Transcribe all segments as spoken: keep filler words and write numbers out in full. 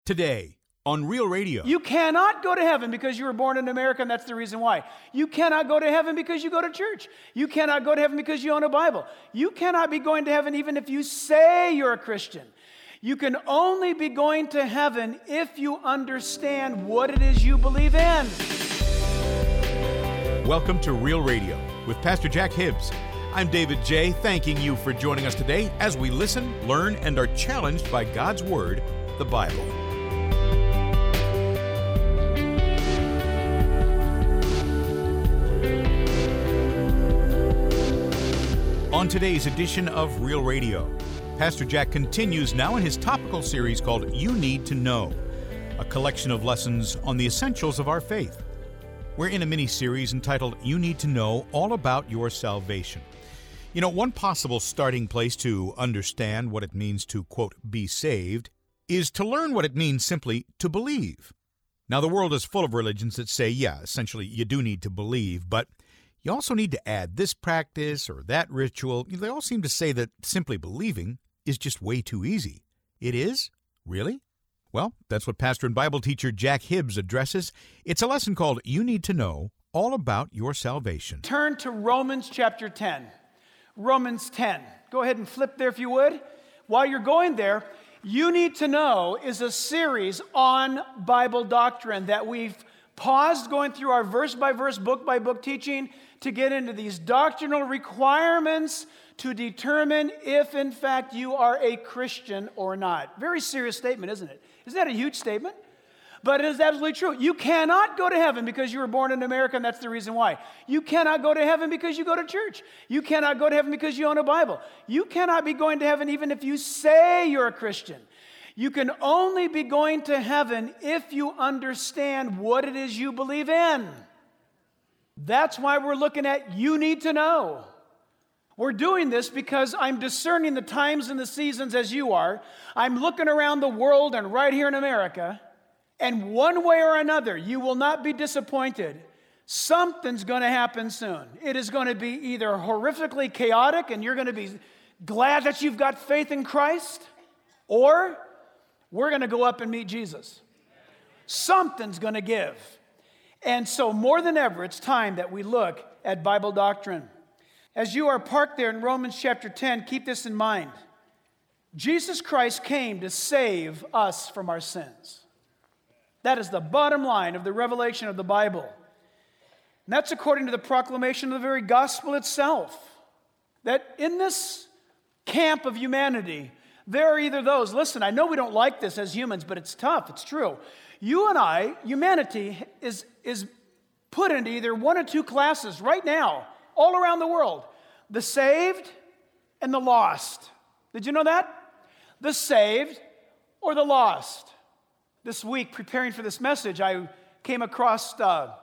Today on Real Radio. You cannot go to heaven because you were born in America, and that's the reason why. You cannot go to heaven because you go to church. You cannot go to heaven because you own a Bible. You cannot be going to heaven even if you say you're a Christian. You can only be going to heaven if you understand what it is you believe in. Welcome to Real Radio with Pastor Jack Hibbs. I'm David J., thanking you for joining us today as we listen, learn, and are challenged by God's Word, the Bible. On today's edition of Real Radio, Pastor Jack continues now in his topical series called You Need to Know, a collection of lessons on the essentials of our faith. We're in a mini-series entitled You Need to Know All About Your Salvation. You know, one possible starting place to understand what it means to, quote, be saved is to learn what it means simply to believe. Now, the world is full of religions that say, yeah, essentially you do need to believe, but you also need to add this practice or that ritual. They all seem to say that simply believing is just way too easy. It is? Really? Well, that's what pastor and Bible teacher Jack Hibbs addresses. It's a lesson called You Need to Know All About Your Salvation. Turn to Romans chapter ten. Romans ten. Go ahead and flip there if you would. While you're going there, You Need to Know is a series on Bible doctrine that we've paused going through our verse-by-verse, book-by-book teaching to get into these doctrinal requirements to determine if, in fact, you are a Christian or not. Very serious statement, isn't it? Isn't that a huge statement? But it is absolutely true. You cannot go to heaven because you were born in America, and that's the reason why. You cannot go to heaven because you go to church. You cannot go to heaven because you own a Bible. You cannot be going to heaven even if you say you're a Christian. You can only be going to heaven if you understand what it is you believe in. That's why we're looking at You Need to Know. We're doing this because I'm discerning the times and the seasons as you are. I'm looking around the world and right here in America, and one way or another, you will not be disappointed. Something's going to happen soon. It is going to be either horrifically chaotic and you're going to be glad that you've got faith in Christ, or we're going to go up and meet Jesus. Something's going to give. And so more than ever, it's time that we look at Bible doctrine. As you are parked there in Romans chapter ten, keep this in mind. Jesus Christ came to save us from our sins. That is the bottom line of the revelation of the Bible. And that's according to the proclamation of the very gospel itself. That in this camp of humanity, there are either those, listen, I know we don't like this as humans, but it's tough, it's true. You and I, humanity, is, is put into either one or two classes right now, all around the world. The saved and the lost. Did you know that? The saved or the lost. This week, preparing for this message, I came across uh,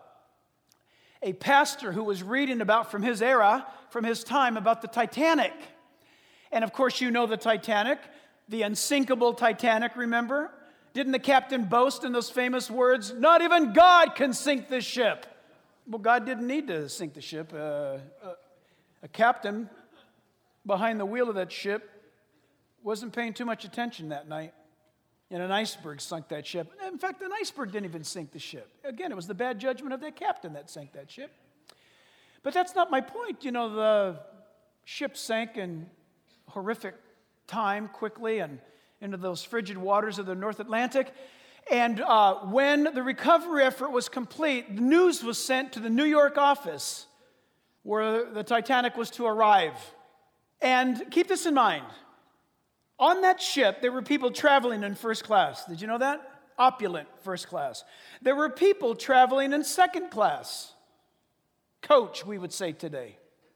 a pastor who was reading about from his era, from his time, about the Titanic. And of course, you know the Titanic, the unsinkable Titanic, remember? Didn't the captain boast in those famous words, "Not even God can sink this ship"? Well, God didn't need to sink the ship. Uh, a, a captain behind the wheel of that ship wasn't paying too much attention that night. And an iceberg sunk that ship. In fact, an iceberg didn't even sink the ship. Again, it was the bad judgment of that captain that sank that ship. But that's not my point. You know, the ship sank in horrific time quickly and into those frigid waters of the North Atlantic. And uh, when the recovery effort was complete, the news was sent to the New York office where the Titanic was to arrive. And keep this in mind. On that ship, there were people traveling in first class. Did you know that? Opulent first class. There were people traveling in second class. Coach, we would say today.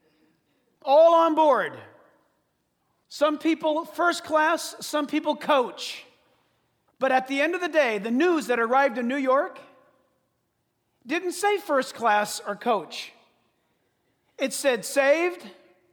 All on board. Some people first class, some people coach. But at the end of the day, the news that arrived in New York didn't say first class or coach. It said saved,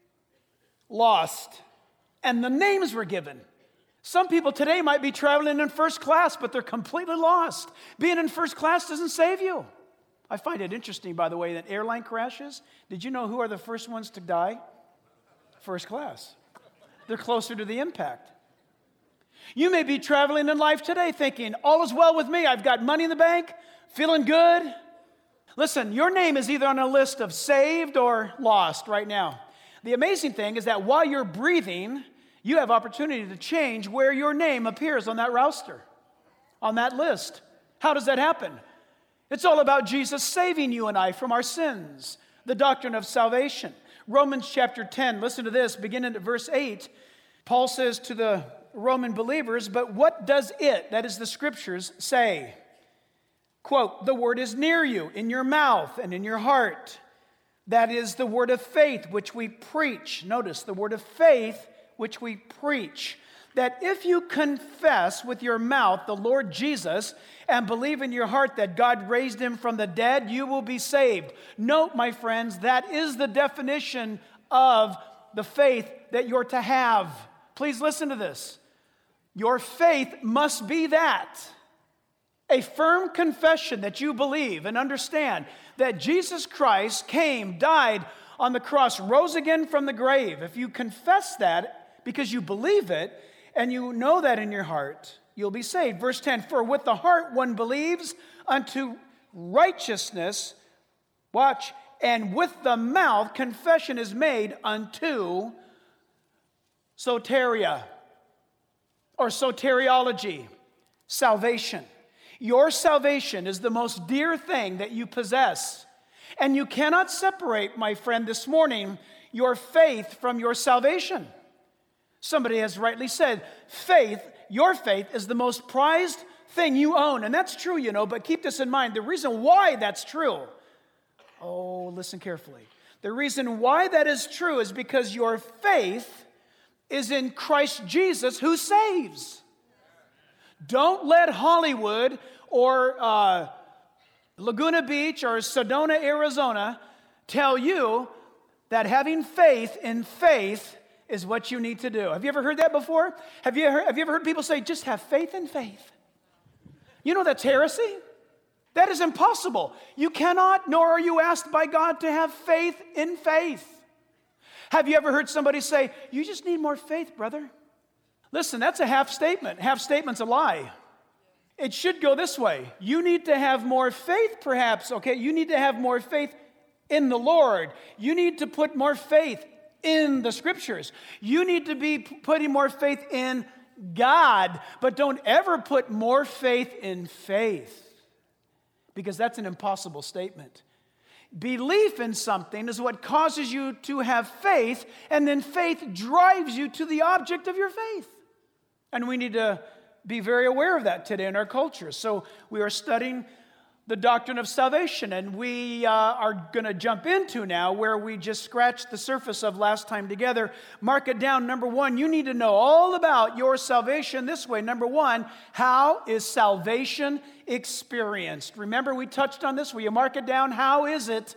lost, and the names were given. Some people today might be traveling in first class, but they're completely lost. Being in first class doesn't save you. I find it interesting, by the way, that airline crashes, did you know who are the first ones to die? First class. They're closer to the impact. You may be traveling in life today thinking, all is well with me. I've got money in the bank, feeling good. Listen, your name is either on a list of saved or lost right now. The amazing thing is that while you're breathing, you have opportunity to change where your name appears on that roster, on that list. How does that happen? It's all about Jesus saving you and I from our sins, the doctrine of salvation. Romans chapter ten, listen to this, beginning at verse eight. Paul says to the Roman believers, but what does it, that is the scriptures, say? Quote, the word is near you, in your mouth and in your heart. That is the word of faith which we preach. Notice the word of faith which we preach. That if you confess with your mouth the Lord Jesus and believe in your heart that God raised him from the dead, you will be saved. Note, my friends, that is the definition of the faith that you're to have. Please listen to this. Your faith must be that. A firm confession that you believe and understand that Jesus Christ came, died on the cross, rose again from the grave. If you confess that because you believe it and you know that in your heart, you'll be saved. Verse ten, for with the heart one believes unto righteousness, watch, and with the mouth confession is made unto soteria or soteriology, salvation. Your salvation is the most dear thing that you possess. And you cannot separate, my friend, this morning, your faith from your salvation. Somebody has rightly said, faith, your faith is the most prized thing you own. And that's true, you know, but keep this in mind. The reason why that's true, oh, listen carefully. The reason why that is true is because your faith is in Christ Jesus who saves. Don't let Hollywood or uh, Laguna Beach or Sedona, Arizona tell you that having faith in faith is what you need to do. Have you ever heard that before? Have you, heard, have you ever heard people say, just have faith in faith? You know that's heresy? That is impossible. You cannot, nor are you asked by God to have faith in faith. Have you ever heard somebody say, you just need more faith, brother? Listen, that's a half statement. Half statement's a lie. It should go this way. You need to have more faith, perhaps, okay? You need to have more faith in the Lord. You need to put more faith in the Scriptures. You need to be putting more faith in God, but don't ever put more faith in faith, because that's an impossible statement. Belief in something is what causes you to have faith, and then faith drives you to the object of your faith. And we need to be very aware of that today in our culture. So we are studying the doctrine of salvation, and we uh, are going to jump into now where we just scratched the surface of last time together. Mark it down. Number one, you need to know all about your salvation this way. Number one, how is salvation experienced? Remember, we touched on this. Will you mark it down? How is it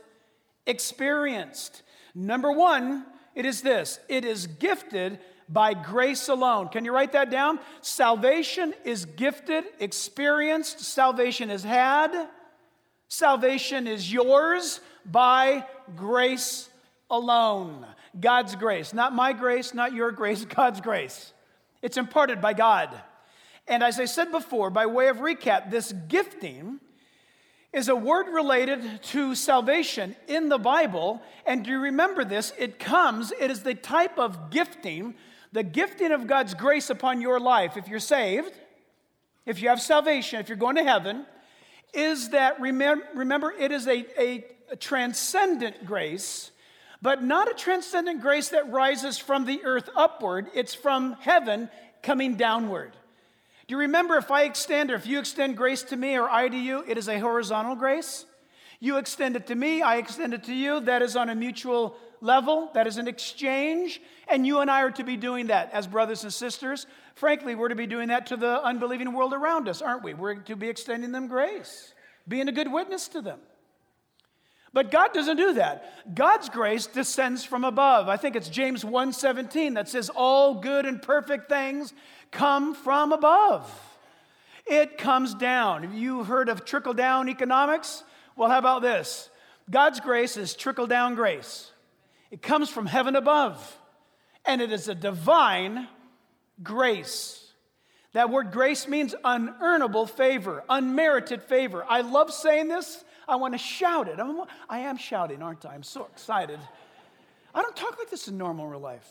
experienced? Number one, it is this. It is gifted by grace alone. Can you write that down? Salvation is gifted, experienced. Salvation is had. Salvation is yours by grace alone. God's grace. Not my grace, not your grace, God's grace. It's imparted by God. And as I said before, by way of recap, this gifting is a word related to salvation in the Bible. And do you remember this? It comes, it is the type of gifting, the gifting of God's grace upon your life. If you're saved, if you have salvation, if you're going to heaven, is that, remember, remember it is a, a, a transcendent grace, but not a transcendent grace that rises from the earth upward. It's from heaven coming downward. Do you remember, if I extend, or if you extend grace to me or I to you, it is a horizontal grace. You extend it to me, I extend it to you. That is on a mutual level. That is an exchange. And you and I are to be doing that as brothers and sisters. Frankly, we're to be doing that to the unbelieving world around us, aren't we? We're to be extending them grace, being a good witness to them. But God doesn't do that. God's grace descends from above. I think it's James one seventeen that says, all good and perfect things come from above. It comes down. Have you heard of trickle-down economics? Well, how about this? God's grace is trickle-down grace. It comes from heaven above, and it is a divine grace. That word grace means unearnable favor, unmerited favor. I love saying this. I want to shout it. I'm, I am shouting, aren't I? I'm so excited. I don't talk like this in normal real life.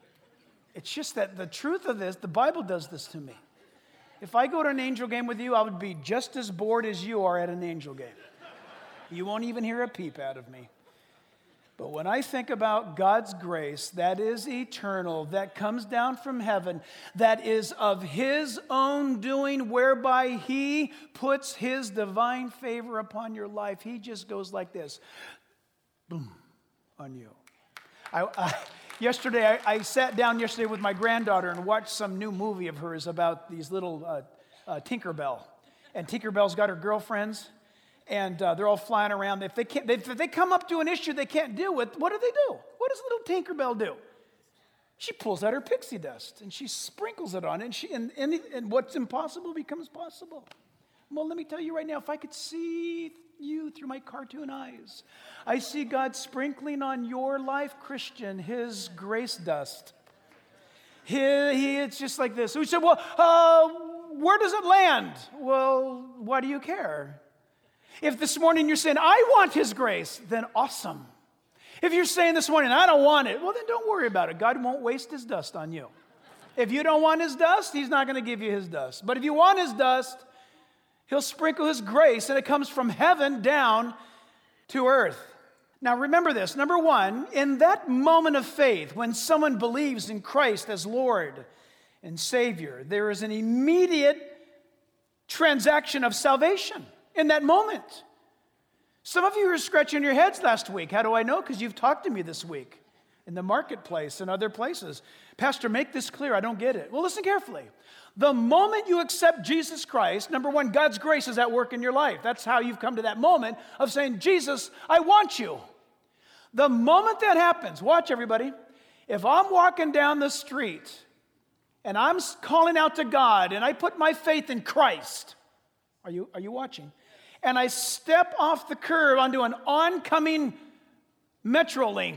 It's just that the truth of this, the Bible does this to me. If I go to an Angel game with you, I would be just as bored as you are at an Angel game. You won't even hear a peep out of me. But when I think about God's grace that is eternal, that comes down from heaven, that is of His own doing, whereby He puts His divine favor upon your life, He just goes like this, boom, on you. I, I, yesterday, I, I sat down yesterday with my granddaughter and watched some new movie of hers about these little uh, uh, Tinkerbell. And Tinkerbell's got her girlfriends. And uh, they're all flying around. If they, can't, if they come up to an issue they can't deal with, what do they do? What does little Tinkerbell do? She pulls out her pixie dust, and she sprinkles it on it, and, she, and, and, and what's impossible becomes possible. Well, let me tell you right now, if I could see you through my cartoon eyes, I see God sprinkling on your life, Christian, His grace dust. He, he, it's just like this. We said, well, uh, where does it land? Well, why do you care? If this morning you're saying, I want His grace, then awesome. If you're saying this morning, I don't want it, well, then don't worry about it. God won't waste His dust on you. If you don't want His dust, He's not going to give you His dust. But if you want His dust, He'll sprinkle His grace, and it comes from heaven down to earth. Now remember this. Number one, in that moment of faith, when someone believes in Christ as Lord and Savior, there is an immediate transaction of salvation. In that moment. Some of you were scratching your heads last week. How do I know? Because you've talked to me this week in the marketplace and other places. Pastor, make this clear. I don't get it. Well, listen carefully. The moment you accept Jesus Christ, number one, God's grace is at work in your life. That's how you've come to that moment of saying, Jesus, I want you. The moment that happens, watch everybody. If I'm walking down the street and I'm calling out to God and I put my faith in Christ, are you, are you watching? And I step off the curb onto an oncoming Metrolink,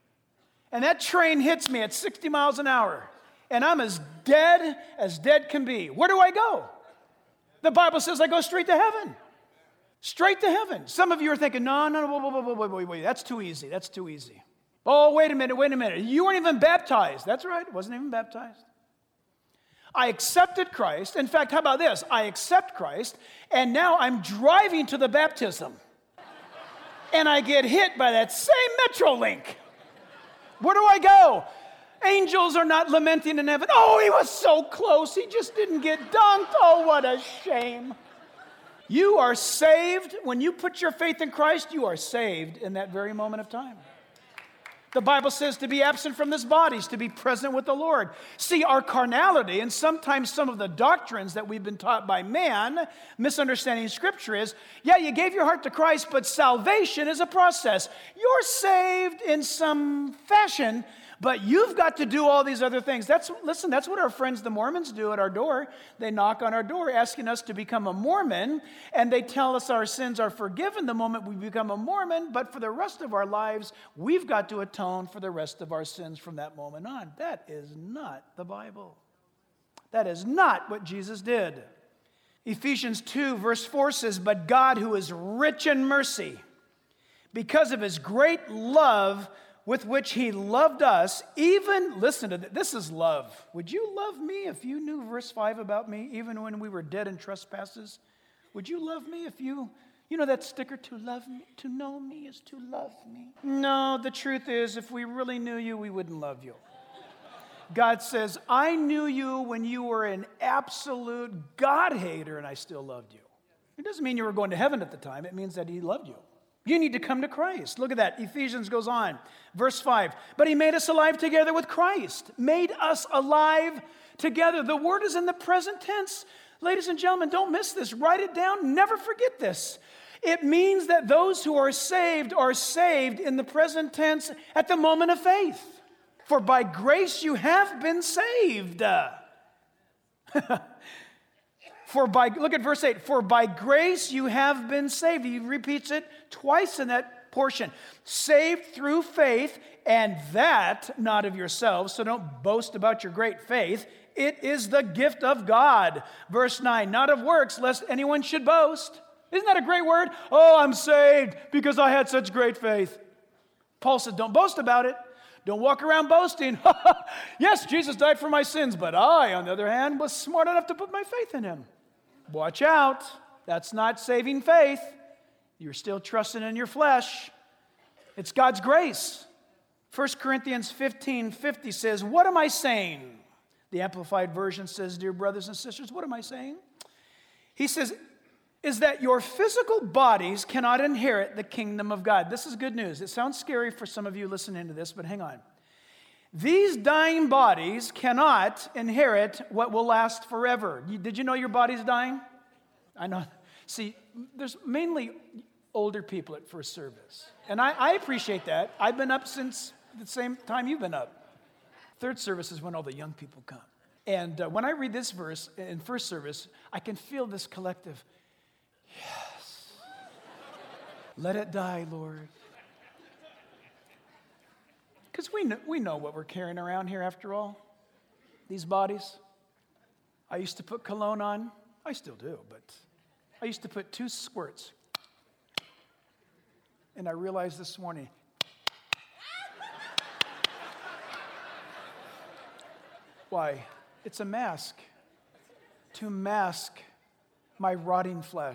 and that train hits me at sixty miles an hour, and I'm as dead as dead can be. Where do I go? The Bible says I go straight to heaven. Straight to heaven. Some of you are thinking, no, no, no, wait, wait, wait, wait, wait, that's too easy, that's too easy. Oh, wait a minute, wait a minute. You weren't even baptized. That's right, wasn't even baptized. I accepted Christ. In fact, how about this? I accept Christ, and now I'm driving to the baptism. And I get hit by that same Metrolink. Where do I go? Angels are not lamenting in heaven. Oh, he was so close. He just didn't get dunked. Oh, what a shame. You are saved. When you put your faith in Christ, you are saved in that very moment of time. The Bible says to be absent from this body is to be present with the Lord. See, our carnality and sometimes some of the doctrines that we've been taught by man, misunderstanding Scripture is, yeah, you gave your heart to Christ, but salvation is a process. You're saved in some fashion, but you've got to do all these other things. That's, listen, that's what our friends the Mormons do at our door. They knock on our door asking us to become a Mormon, and they tell us our sins are forgiven the moment we become a Mormon, but for the rest of our lives, we've got to atone for the rest of our sins from that moment on. That is not the Bible. That is not what Jesus did. Ephesians two, verse four says, "But God, who is rich in mercy, because of His great love with which He loved us, even," listen to this, this is love. Would you love me if you knew verse five about me, even when we were dead in trespasses? Would you love me if you, you know that sticker, to love me, to know me is to love me? No, the truth is, if we really knew you, we wouldn't love you. God says, I knew you when you were an absolute God-hater, and I still loved you. It doesn't mean you were going to heaven at the time. It means that He loved you. You need to come to Christ. Look at that. Ephesians goes on. Verse five. "But He made us alive together with Christ." Made us alive together. The word is in the present tense. Ladies and gentlemen, don't miss this. Write it down. Never forget this. It means that those who are saved are saved in the present tense at the moment of faith. For by grace you have been saved. For by, look at verse eight, "For by grace you have been saved." He repeats it twice in that portion. Saved through faith, and that not of yourselves. So don't boast about your great faith. It is the gift of God. Verse nine, not of works, lest anyone should boast. Isn't that a great word? Oh, I'm saved because I had such great faith. Paul said, don't boast about it. Don't walk around boasting. Yes, Jesus died for my sins, but I, on the other hand, was smart enough to put my faith in him. Watch out. That's not saving faith. You're still trusting in your flesh. It's God's grace. First Corinthians fifteen fifty says, what am I saying? The Amplified Version says, dear brothers and sisters, what am I saying? He says, is that your physical bodies cannot inherit the kingdom of God. This is good news. It sounds scary for some of you listening to this, but hang on. These dying bodies cannot inherit what will last forever. Did you know your body's dying? I know. See, there's mainly older people at first service. And I, I appreciate that. I've been up since the same time you've been up. Third service is when all the young people come. And uh, when I read this verse in first service, I can feel this collective, yes. Let it die, Lord. Because we know, we know what we're carrying around here after all. These bodies. I used to put cologne on. I still do, but I used to put two squirts. And I realized this morning, why? It's a mask to mask my rotting flesh.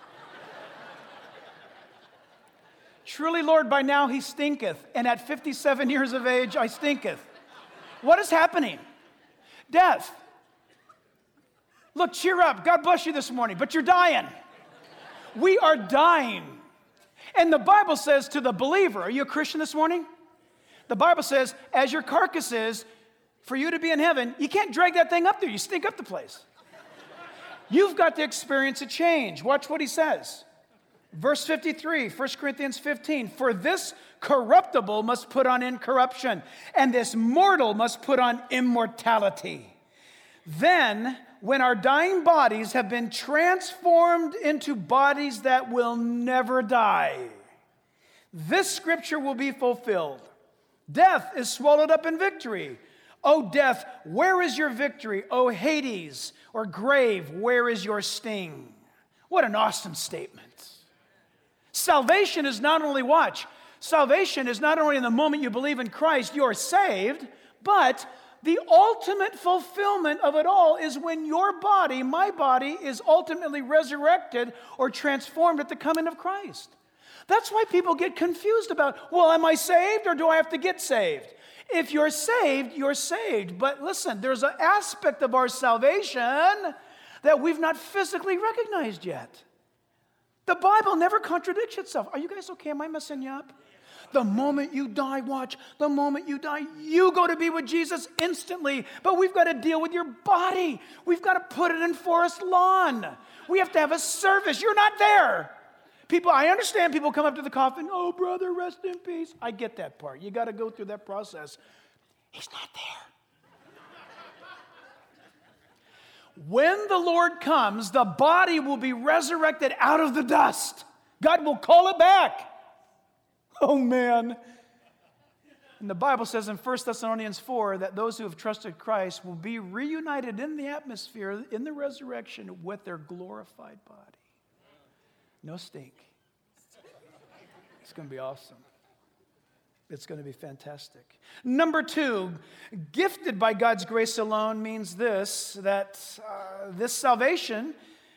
Truly, Lord, by now he stinketh, and at fifty-seven years of age I stinketh. What is happening? Death. Look, cheer up. God bless you this morning, but you're dying. We are dying. And the Bible says to the believer, are you a Christian this morning? The Bible says, as your carcass is, for you to be in heaven, you can't drag that thing up there. You stink up the place. You've got to experience a change. Watch what he says. Verse fifty-three, First Corinthians fifteen, for this corruptible must put on incorruption, and this mortal must put on immortality. Then, when our dying bodies have been transformed into bodies that will never die, this scripture will be fulfilled. Death is swallowed up in victory. O death, where is your victory? O Hades, or grave, where is your sting? What an awesome statement. Salvation is not only, watch, salvation is not only in the moment you believe in Christ, you're saved, but the ultimate fulfillment of it all is when your body, my body, is ultimately resurrected or transformed at the coming of Christ. That's why people get confused about, well, am I saved or do I have to get saved? If you're saved, you're saved. But listen, there's an aspect of our salvation that we've not physically recognized yet. The Bible never contradicts itself. Are you guys okay? Am I messing you up? The moment you die, watch, the moment you die, you go to be with Jesus instantly. But we've got to deal with your body. We've got to put it in Forest Lawn. We have to have a service. You're not there. People, I understand people come up to the coffin, oh, brother, rest in peace. I get that part. You got to go through that process. He's not there. When the Lord comes, the body will be resurrected out of the dust. God will call it back. Oh, man. And the Bible says in First Thessalonians four that those who have trusted Christ will be reunited in the atmosphere, in the resurrection, with their glorified body. No stink. It's going to be awesome. It's going to be fantastic. Number two, gifted by God's grace alone means this, that uh, this salvation,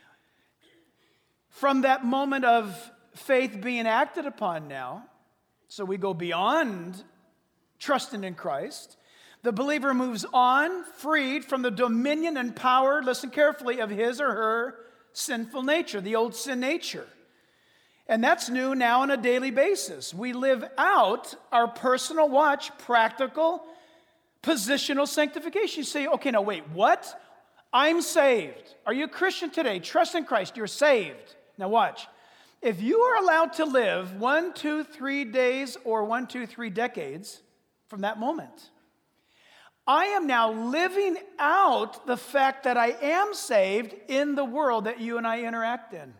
from that moment of faith being acted upon now, so we go beyond trusting in Christ, the believer moves on, freed from the dominion and power, listen carefully, of his or her sinful nature, the old sin nature. And that's new now on a daily basis. We live out our personal, watch, practical, positional sanctification. You say, okay, now wait, what? I'm saved. Are you a Christian today? Trust in Christ. You're saved. Now watch. If you are allowed to live one, two, three days or one, two, three decades from that moment, I am now living out the fact that I am saved in the world that you and I interact in.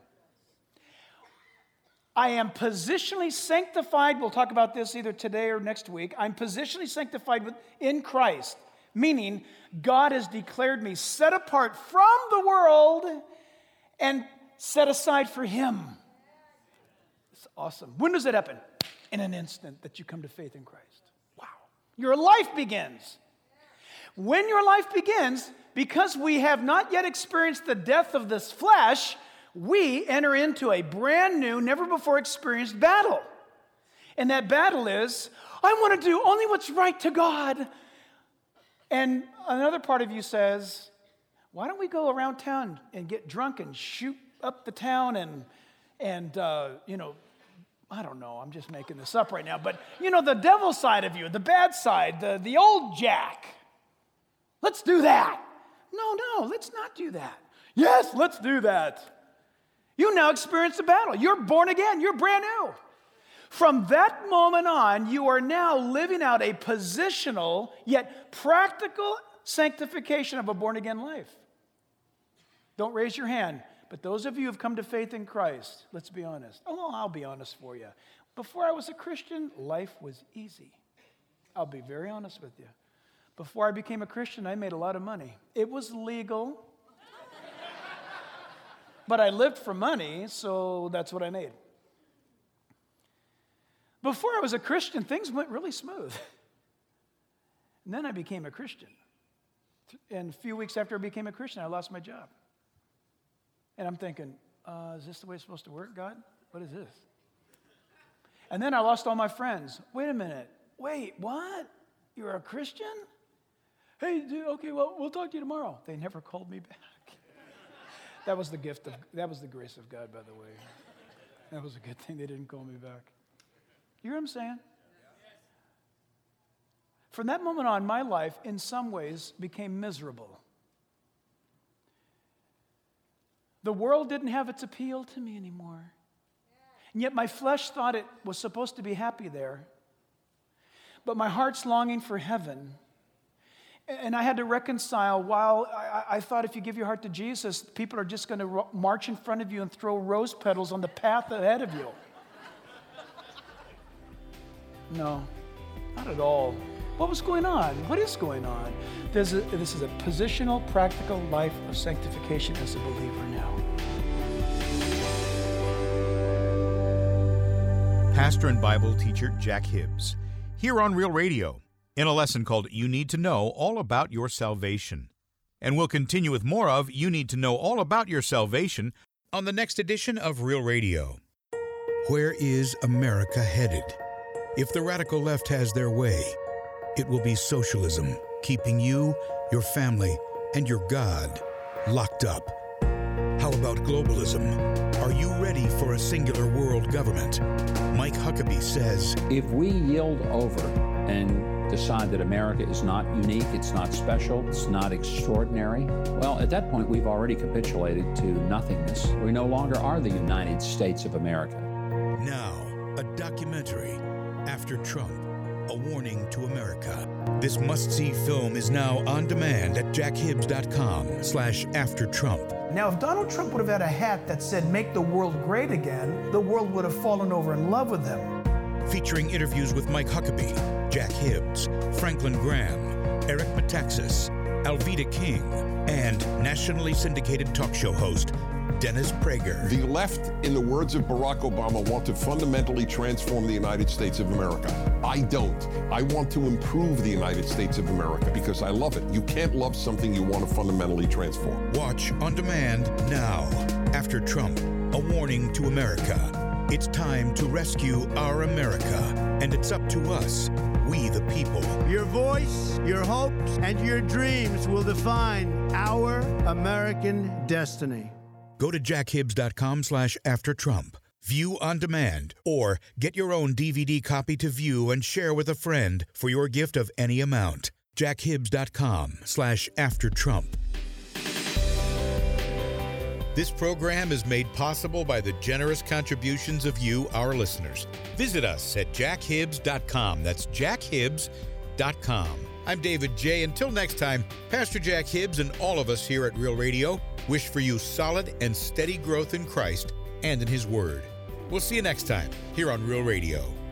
I am positionally sanctified. We'll talk about this either today or next week. I'm positionally sanctified in Christ, meaning God has declared me set apart from the world and set aside for Him. It's awesome. When does it happen? In an instant that you come to faith in Christ. Wow. Your life begins. When your life begins, because we have not yet experienced the death of this flesh, we enter into a brand new, never before experienced battle. And that battle is, I want to do only what's right to God. And another part of you says, why don't we go around town and get drunk and shoot up the town and, and uh, you know, I don't know, I'm just making this up right now, but, you know, the devil side of you, the bad side, the, the old Jack. Let's do that. No, no, let's not do that. Yes, let's do that. You now experience the battle. You're born again. You're brand new. From that moment on, you are now living out a positional yet practical sanctification of a born-again life. Don't raise your hand, but those of you who have come to faith in Christ, let's be honest. Oh, I'll be honest for you. Before I was a Christian, life was easy. I'll be very honest with you. Before I became a Christian, I made a lot of money. It was legal, but I lived for money, so that's what I made. Before I was a Christian, things went really smooth. And then I became a Christian. And a few weeks after I became a Christian, I lost my job. And I'm thinking, uh, is this the way it's supposed to work, God? What is this? And then I lost all my friends. Wait a minute. Wait, what? You're a Christian? Hey, dude, okay, well, we'll talk to you tomorrow. They never called me back. That was the gift of, that was the grace of God, by the way. That was a good thing they didn't call me back. You hear what I'm saying? From that moment on, my life, in some ways, became miserable. The world didn't have its appeal to me anymore. And yet my flesh thought it was supposed to be happy there. But my heart's longing for heaven. And I had to reconcile while I, I thought if you give your heart to Jesus, people are just going to ro- march in front of you and throw rose petals on the path ahead of you. No, not at all. What was going on? What is going on? There's a, this is a positional, practical life of sanctification as a believer now. Pastor and Bible teacher Jack Hibbs, here on Real Radio, in a lesson called You Need to Know All About Your Salvation. And we'll continue with more of You Need to Know All About Your Salvation on the next edition of Real Radio. Where is America headed? If the radical left has their way, it will be socialism, keeping you, your family, and your God locked up. How about globalism? Are you ready for a singular world government? Mike Huckabee says, if we yield over and decide that America is not unique, it's not special, it's not extraordinary, well, at that point, we've already capitulated to nothingness. We no longer are the United States of America. Now, a documentary, After Trump, a warning to America. This must-see film is now on demand at jackhibbs.com slash after Trump. Now, if Donald Trump would have had a hat that said, make the world great again, the world would have fallen over in love with him. Featuring interviews with Mike Huckabee, Jack Hibbs, Franklin Graham, Eric Metaxas, Alveda King, and nationally syndicated talk show host, Dennis Prager. The left, in the words of Barack Obama, want to fundamentally transform the United States of America. I don't. I want to improve the United States of America because I love it. You can't love something you want to fundamentally transform. Watch on demand now. After Trump, a warning to America. It's time to rescue our America, and it's up to us, we the people. Your voice, your hopes, and your dreams will define our American destiny. Go to jackhibbs.com slash after Trump. View on demand, or get your own D V D copy to view and share with a friend for your gift of any amount. jackhibbs.com slash after Trump. This program is made possible by the generous contributions of you, our listeners. Visit us at jackhibbs dot com. That's jackhibbs dot com. I'm David J. Until next time, Pastor Jack Hibbs and all of us here at Real Radio wish for you solid and steady growth in Christ and in His Word. We'll see you next time here on Real Radio.